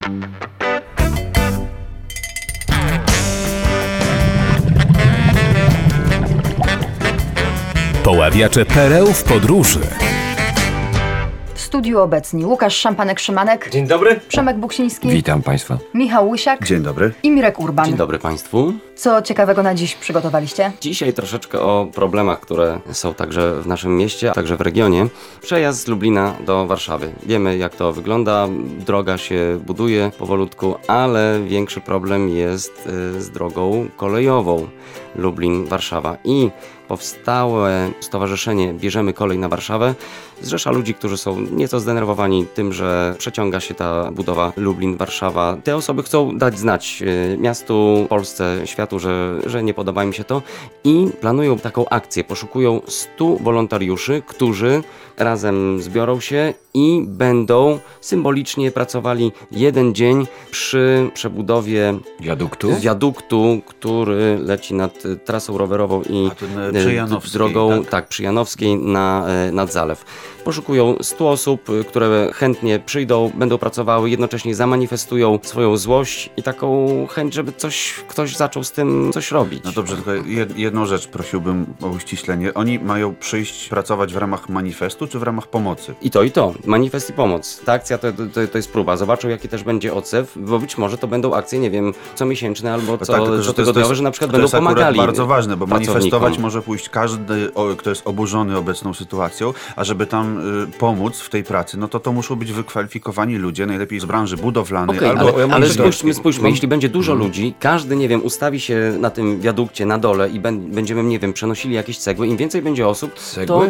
Poławiacze pereł w podróży. W studiu obecni Łukasz Szampanek-Szymanek. Dzień dobry. Przemek Buksiński. Witam Państwa. Michał Łysiak. Dzień dobry. I Mirek Urban. Dzień dobry Państwu. Co ciekawego na dziś przygotowaliście? Dzisiaj troszeczkę o problemach, które są także w naszym mieście, a także w regionie. Przejazd z Lublina do Warszawy. Wiemy, jak to wygląda. Droga się buduje powolutku, ale większy problem jest z drogą kolejową Lublin-Warszawa. I powstałe stowarzyszenie Bierzemy Kolej na Warszawę zrzesza ludzi, którzy są nieco zdenerwowani tym, że przeciąga się ta budowa Lublin-Warszawa. Te osoby chcą dać znać miastu, Polsce, światu, że nie podoba im się to i planują taką akcję. Poszukują 100 wolontariuszy, którzy razem zbiorą się i będą symbolicznie pracowali jeden dzień przy przebudowie wiaduktu, który leci nad trasą rowerową i drogą przy Janowskiej nad Zalew. Poszukują 100 osób, które chętnie przyjdą, będą pracowały, jednocześnie zamanifestują swoją złość i taką chęć, żeby ktoś zaczął z tym coś robić. No dobrze, tylko jedną rzecz prosiłbym o uściślenie. Oni mają przyjść pracować w ramach manifestu, czy w ramach pomocy? I to. Manifest i pomoc. Ta akcja to jest próba. Zobaczą, jaki też będzie odzew, bo być może to będą akcje, nie wiem, comiesięczne albo cotygodniowe, że na przykład będą pomagali. To jest bardzo ważne, bo manifestować może pójść każdy, kto jest oburzony obecną sytuacją, a żeby tam pomóc w tej pracy, no to muszą być wykwalifikowani ludzie, najlepiej z branży budowlanej. Ale spójrzmy, jeśli będzie dużo ludzi, każdy, nie wiem, ustawi się na tym wiadukcie na dole i będziemy, nie wiem, przenosili jakieś cegły, im więcej będzie osób, to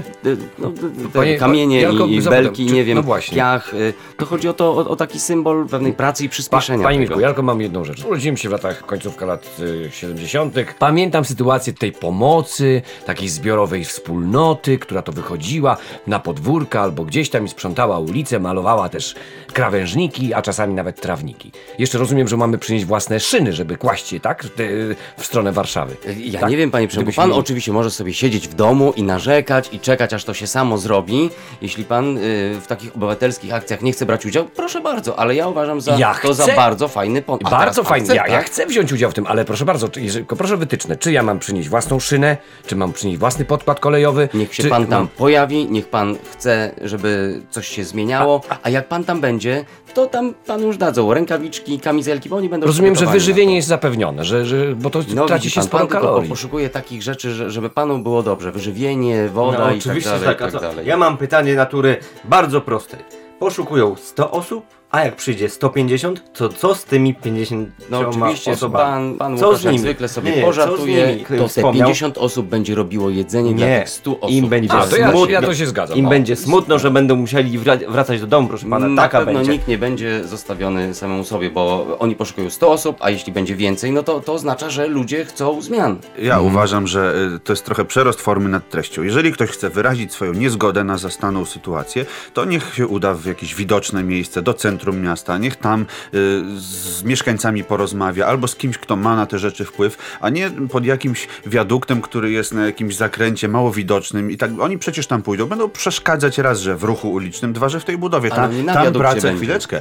kamienie i belki, nie wiem, piach, to chodzi o taki symbol pewnej pracy i przyspieszenia. Panie Mirku, ja tylko mam jedną rzecz. Urodziłem się w końcówka lat 70. Pamiętam sytuację tej pomocy, takiej zbiorowej wspólnoty, która to wychodziła na podwórka albo gdzieś tam i sprzątała ulicę, malowała też krawężniki, a czasami nawet trawniki. Jeszcze rozumiem, że mamy przynieść własne szyny, żeby kłaść je, tak? W stronę Warszawy. Ja tak? nie wiem, panie Przemku, pan oczywiście może sobie siedzieć w domu i narzekać i czekać, aż to się samo zrobi. Jeśli pan w takich obywatelskich akcjach nie chce brać udziału, proszę bardzo, ale ja uważam za bardzo fajny pomysł. Bardzo fajny. Ja chcę wziąć udział w tym, ale proszę bardzo, proszę wytyczne, czy ja mam przynieść własną szynę, czy mam przynieść własny podkład kolejowy. Niech się pan tam pojawi, niech pan chce, żeby coś się zmieniało, a jak pan tam będzie, to tam panu już dadzą rękawiczki, kamizelki, bo oni będą rozumiem, że wyżywienie jest zapewnione, bo to traci się sporo kalorii. Poszukuje takich rzeczy, żeby panu było dobrze. Wyżywienie, woda i tak dalej. Ja mam pytanie natury bardzo prostej. Poszukują 100 osób, a jak przyjdzie 150, to co z tymi 50 oczywiście, osobami? Pan co Łukasz z nimi? zwykle sobie pożartuje, to te 50 osób będzie robiło jedzenie dla tych 100 osób. Im będzie smutno. Ja to się zgadzam. Im będzie smutno, że będą musieli wracać do domu, proszę pana. Na pewno nikt nie będzie zostawiony samemu sobie, bo oni poszukują 100 osób, a jeśli będzie więcej, no to oznacza, że ludzie chcą zmian. Ja uważam, że to jest trochę przerost formy nad treścią. Jeżeli ktoś chce wyrazić swoją niezgodę na zastaną sytuację, to niech się uda w jakieś widoczne miejsce, do centrum miasta, niech tam z mieszkańcami porozmawia, albo z kimś, kto ma na te rzeczy wpływ, a nie pod jakimś wiaduktem, który jest na jakimś zakręcie mało widocznym i tak oni przecież tam pójdą, będą przeszkadzać raz, że w ruchu ulicznym, dwa, że w tej budowie. Tam pracę, chwileczkę,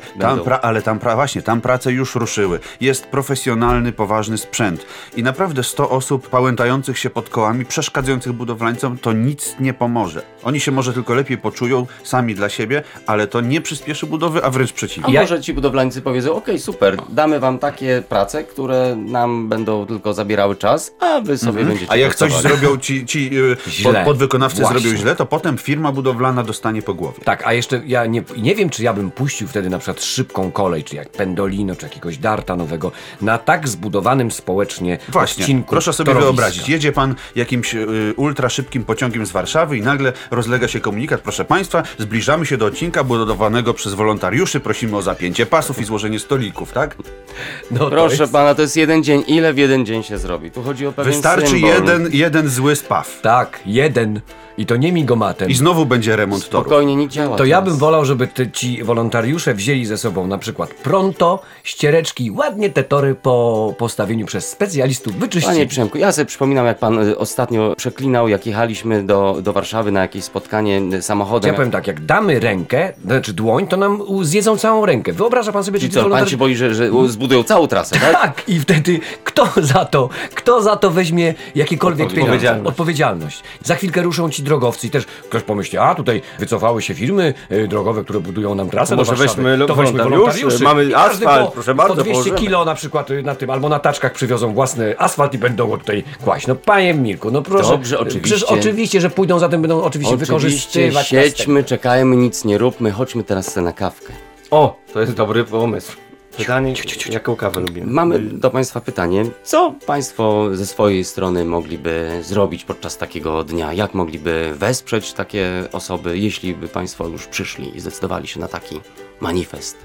tam prace już ruszyły. Jest profesjonalny, poważny sprzęt i naprawdę 100 osób pałętających się pod kołami, przeszkadzających budowlańcom, to nic nie pomoże. Oni się może tylko lepiej poczują sami dla siebie, ale to nie przyspieszy budowy, a wręcz przeciwnie. A może ci budowlańcy powiedzą, okej, super, damy wam takie prace, które nam będą tylko zabierały czas, a wy sobie będziecie A jak coś pracowali. zrobią ci podwykonawcy zrobią źle, to potem firma budowlana dostanie po głowie. Tak, a jeszcze ja nie wiem, czy ja bym puścił wtedy na przykład szybką kolej, czy jak Pendolino, czy jakiegoś Darta nowego, na tak zbudowanym społecznie odcinku proszę sobie wyobrazić, jedzie pan jakimś ultra szybkim pociągiem z Warszawy i nagle rozlega się komunikat, proszę państwa, zbliżamy się do odcinka budowanego przez wolontariuszy, prosimy o zapięcie pasów i złożenie stolików, tak? No, proszę pana, to jest jeden dzień. Ile w jeden dzień się zrobi? Tu chodzi o pewien wystarczy symbol. jeden zły spaw. Tak, jeden. I to nie migomatem. I znowu będzie remont torów. Spokojnie, nie działa. To ja bym wolał, żeby ci wolontariusze wzięli ze sobą na przykład pronto, ściereczki, ładnie te tory po postawieniu przez specjalistów wyczyścili. Panie Przemku, ja sobie przypominam, jak pan ostatnio przeklinał, jak jechaliśmy do Warszawy na jakieś spotkanie samochodem. Ja powiem tak, jak damy rękę, znaczy dłoń, to nam zjedzą całą rękę. Wyobraża pan sobie, I co, pan się boi, że zbudują całą trasę, tak? Tak, i wtedy kto za to weźmie jakiekolwiek odpowiedzialność. Za chwilkę ruszą ci drogowcy i też ktoś pomyśli, a tutaj wycofały się firmy drogowe, które budują nam trasę Może do Warszawy. weźmy To weźmy wolontariuszy. mamy I każdy asfalt, proszę bardzo, po 200 położymy. kilo na przykład na tym, albo na taczkach przywiozą własny asfalt i będą go tutaj kłaść. No panie Mirku, no proszę. Dobrze, oczywiście. Przecież oczywiście, że pójdą za tym, będą oczywiście wykorzystywać. siedźmy, czekajmy, nic nie róbmy, chodźmy teraz sobie na kawkę. O, to jest dobry pomysł. Pytanie, jaką kawę lubimy? Mamy do Państwa pytanie. Co Państwo ze swojej strony mogliby zrobić podczas takiego dnia? Jak mogliby wesprzeć takie osoby, jeśli by Państwo już przyszli i zdecydowali się na taki manifest?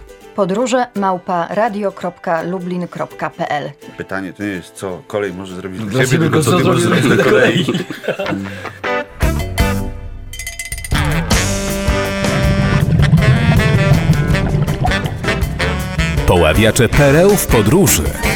podróże@radio.lublin.pl. Pytanie to nie jest, co kolej może zrobić dla Dla siebie, siebie, tylko co ty możesz zrobić dla kolei. Poławiacze pereł w podróży.